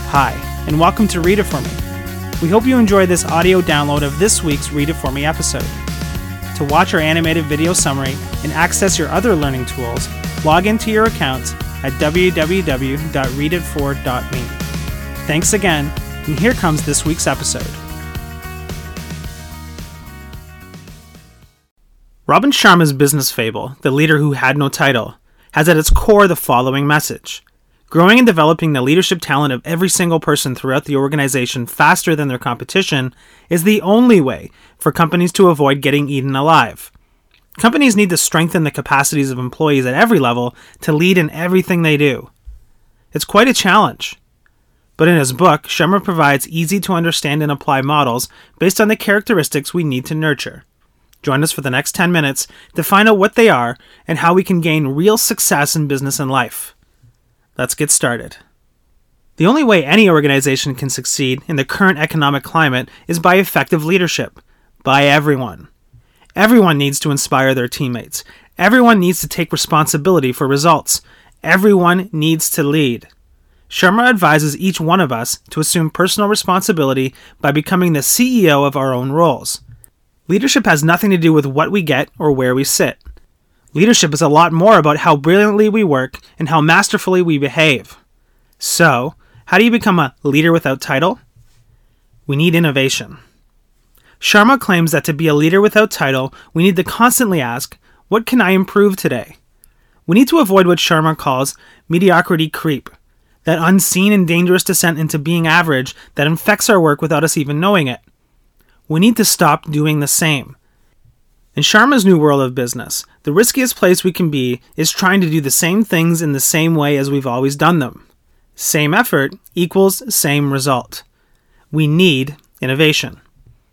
Hi, and welcome to Read It For Me. We hope you enjoy this audio download of this week's Read It For Me episode. To watch our animated video summary and access your other learning tools, log into your account at www.readit4.me. Thanks again, and here comes this week's episode. Robin Sharma's business fable, The Leader Who Had No Title, has at its core the following message. Growing and developing the leadership talent of every single person throughout the organization faster than their competition is the only way for companies to avoid getting eaten alive. Companies need to strengthen the capacities of employees at every level to lead in everything they do. It's quite a challenge. But in his book, Sharma provides easy to understand and apply models based on the characteristics we need to nurture. Join us for the next 10 minutes to find out what they are and how we can gain real success in business and life. Let's get started. The only way any organization can succeed in the current economic climate is by effective leadership, by everyone. Everyone needs to inspire their teammates. Everyone needs to take responsibility for results. Everyone needs to lead. Sharma advises each one of us to assume personal responsibility by becoming the CEO of our own roles. Leadership has nothing to do with what we get or where we sit. Leadership is a lot more about how brilliantly we work and how masterfully we behave. So, how do you become a leader without title? We need innovation. Sharma claims that to be a leader without title, we need to constantly ask, what can I improve today? We need to avoid what Sharma calls mediocrity creep, that unseen and dangerous descent into being average that infects our work without us even knowing it. We need to stop doing the same. In Sharma's new world of business, the riskiest place we can be is trying to do the same things in the same way as we've always done them. Same effort equals same result. We need innovation.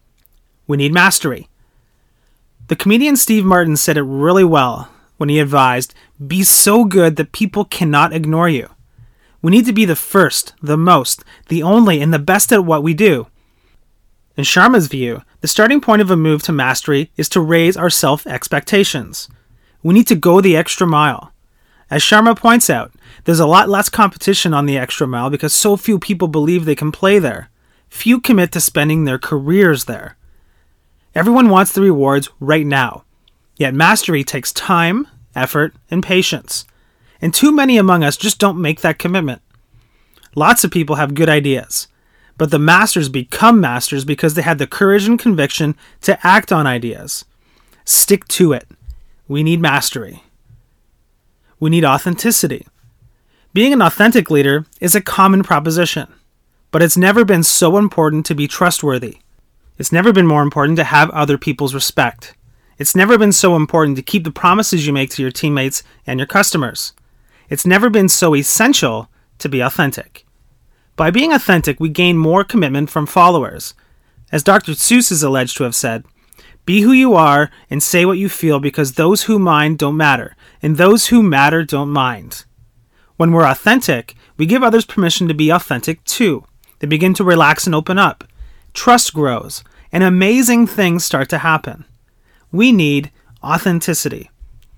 We need mastery. The comedian Steve Martin said it really well when he advised, be so good that people cannot ignore you. We need to be the first, the most, the only, and the best at what we do. In Sharma's view, the starting point of a move to mastery is to raise our self-expectations. We need to go the extra mile. As Sharma points out, there's a lot less competition on the extra mile because so few people believe they can play there. Few commit to spending their careers there. Everyone wants the rewards right now. Yet mastery takes time, effort, and patience. And too many among us just don't make that commitment. Lots of people have good ideas. But the masters become masters because they had the courage and conviction to act on ideas. Stick to it. We need mastery. We need authenticity. Being an authentic leader is a common proposition, but it's never been so important to be trustworthy. It's never been more important to have other people's respect. It's never been so important to keep the promises you make to your teammates and your customers. It's never been so essential to be authentic. By being authentic, we gain more commitment from followers. As Dr. Seuss is alleged to have said, be who you are and say what you feel because those who mind don't matter, and those who matter don't mind. When we're authentic, we give others permission to be authentic too. They begin to relax and open up. Trust grows, and amazing things start to happen. We need authenticity.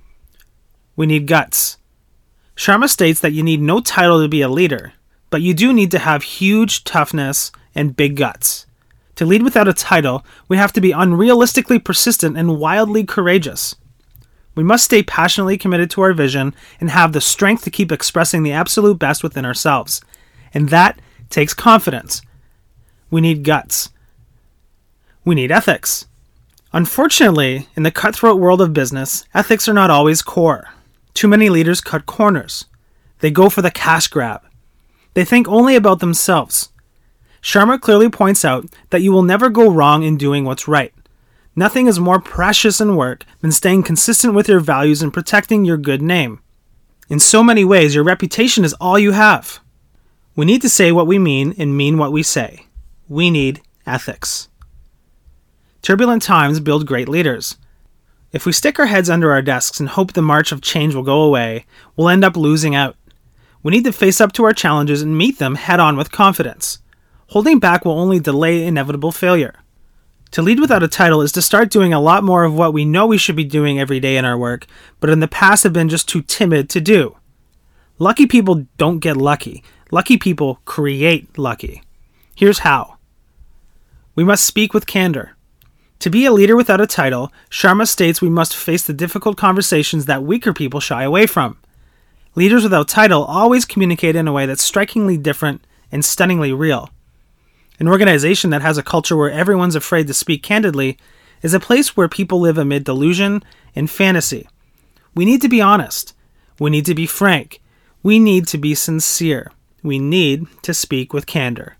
We need guts. Sharma states that you need no title to be a leader, but you do need to have huge toughness and big guts. To lead without a title, we have to be unrealistically persistent and wildly courageous. We must stay passionately committed to our vision and have the strength to keep expressing the absolute best within ourselves. And that takes confidence. We need guts. We need ethics. Unfortunately, in the cutthroat world of business, ethics are not always core. Too many leaders cut corners. They go for the cash grab. They think only about themselves. Sharma clearly points out that you will never go wrong in doing what's right. Nothing is more precious in work than staying consistent with your values and protecting your good name. In so many ways, your reputation is all you have. We need to say what we mean and mean what we say. We need ethics. Turbulent times build great leaders. If we stick our heads under our desks and hope the march of change will go away, we'll end up losing out. We need to face up to our challenges and meet them head-on with confidence. Holding back will only delay inevitable failure. To lead without a title is to start doing a lot more of what we know we should be doing every day in our work, but in the past have been just too timid to do. Lucky people don't get lucky. Lucky people create lucky. Here's how. We must speak with candor. To be a leader without a title, Sharma states we must face the difficult conversations that weaker people shy away from. Leaders without title always communicate in a way that's strikingly different and stunningly real. An organization that has a culture where everyone's afraid to speak candidly is a place where people live amid delusion and fantasy. We need to be honest. We need to be frank. We need to be sincere. We need to speak with candor.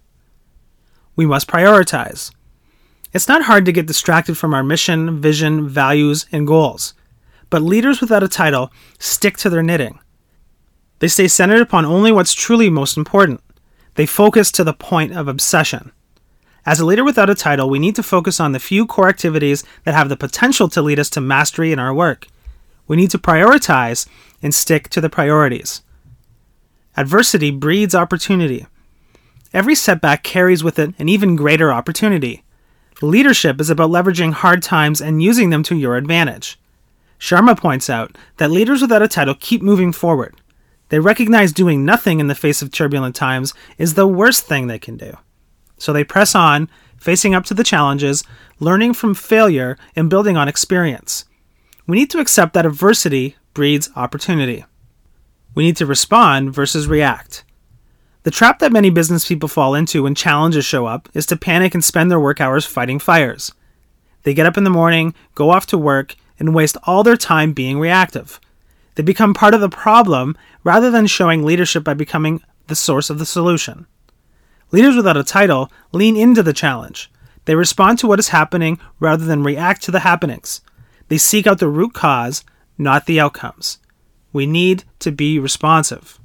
We must prioritize. It's not hard to get distracted from our mission, vision, values, and goals. But leaders without a title stick to their knitting. They stay centered upon only what's truly most important. They focus to the point of obsession. As a leader without a title, we need to focus on the few core activities that have the potential to lead us to mastery in our work. We need to prioritize and stick to the priorities. Adversity breeds opportunity. Every setback carries with it an even greater opportunity. Leadership is about leveraging hard times and using them to your advantage. Sharma points out that leaders without a title keep moving forward. They recognize doing nothing in the face of turbulent times is the worst thing they can do. So they press on, facing up to the challenges, learning from failure, and building on experience. We need to accept that adversity breeds opportunity. We need to respond versus react. The trap that many business people fall into when challenges show up is to panic and spend their work hours fighting fires. They get up in the morning, go off to work, and waste all their time being reactive. They become part of the problem rather than showing leadership by becoming the source of the solution. Leaders without a title lean into the challenge. They respond to what is happening rather than react to the happenings. They seek out the root cause, not the outcomes. We need to be responsive.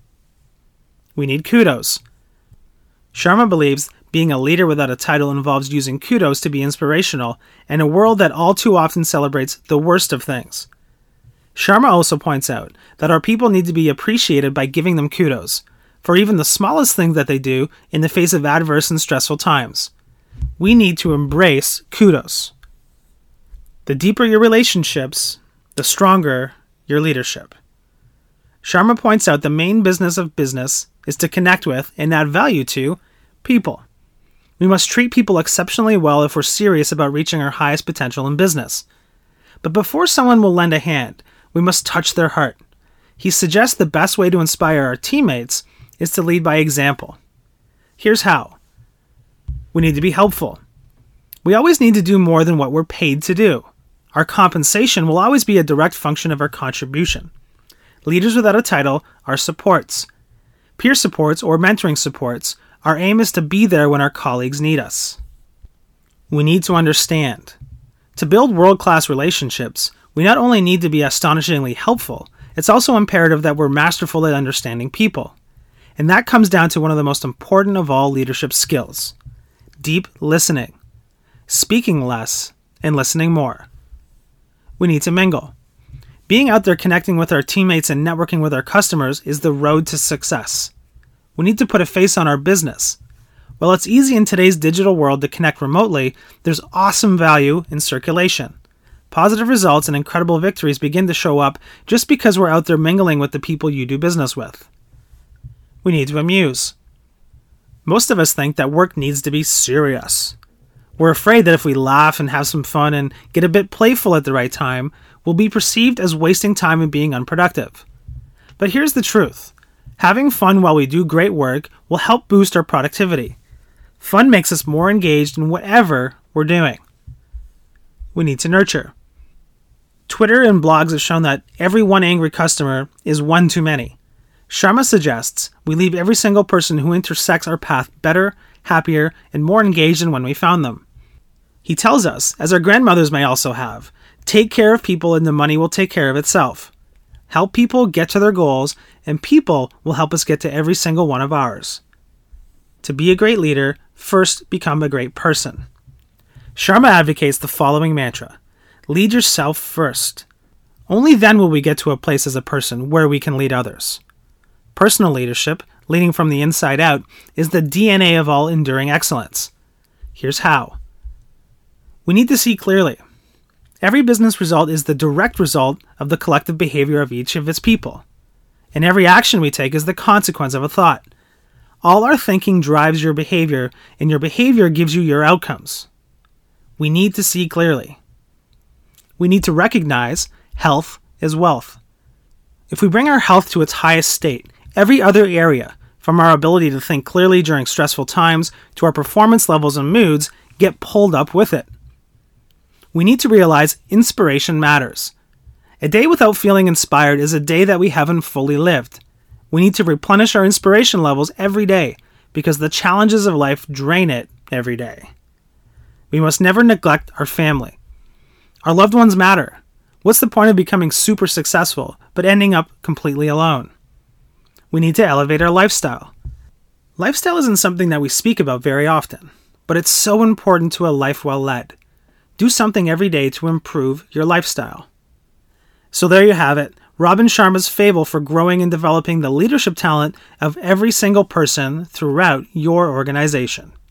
We need kudos. Sharma believes being a leader without a title involves using kudos to be inspirational in a world that all too often celebrates the worst of things. Sharma also points out that our people need to be appreciated by giving them kudos for even the smallest things that they do in the face of adverse and stressful times. We need to embrace kudos. The deeper your relationships, the stronger your leadership. Sharma points out the main business of business is to connect with and add value to people. We must treat people exceptionally well if we're serious about reaching our highest potential in business. But before someone will lend a hand, we must touch their heart. He suggests the best way to inspire our teammates is to lead by example. Here's how. We need to be helpful. We always need to do more than what we're paid to do. Our compensation will always be a direct function of our contribution. Leaders without a title are supports. Peer supports or mentoring supports, our aim is to be there when our colleagues need us. We need to understand. To build world-class relationships, we not only need to be astonishingly helpful, it's also imperative that we're masterful at understanding people. And that comes down to one of the most important of all leadership skills: deep listening. Speaking less and listening more. We need to mingle. Being out there connecting with our teammates and networking with our customers is the road to success. We need to put a face on our business. While it's easy in today's digital world to connect remotely, there's awesome value in circulation. Positive results and incredible victories begin to show up just because we're out there mingling with the people you do business with. We need to amuse. Most of us think that work needs to be serious. We're afraid that if we laugh and have some fun and get a bit playful at the right time, we'll be perceived as wasting time and being unproductive. But here's the truth. Having fun while we do great work will help boost our productivity. Fun makes us more engaged in whatever we're doing. We need to nurture. Twitter and blogs have shown that every one angry customer is one too many. Sharma suggests we leave every single person who intersects our path better, happier, and more engaged than when we found them. He tells us, as our grandmothers may also have, take care of people and the money will take care of itself. Help people get to their goals, and people will help us get to every single one of ours. To be a great leader, first become a great person. Sharma advocates the following mantra: lead yourself first. Only then will we get to a place as a person where we can lead others. Personal leadership, leading from the inside out, is the DNA of all enduring excellence. Here's how. We need to see clearly. Every business result is the direct result of the collective behavior of each of its people. And every action we take is the consequence of a thought. All our thinking drives your behavior, and your behavior gives you your outcomes. We need to see clearly. We need to recognize health is wealth. If we bring our health to its highest state, every other area, from our ability to think clearly during stressful times to our performance levels and moods, get pulled up with it. We need to realize inspiration matters. A day without feeling inspired is a day that we haven't fully lived. We need to replenish our inspiration levels every day because the challenges of life drain it every day. We must never neglect our family. Our loved ones matter. What's the point of becoming super successful but ending up completely alone? We need to elevate our lifestyle. Lifestyle isn't something that we speak about very often, but it's so important to a life well led. Do something every day to improve your lifestyle. So there you have it, Robin Sharma's fable for growing and developing the leadership talent of every single person throughout your organization.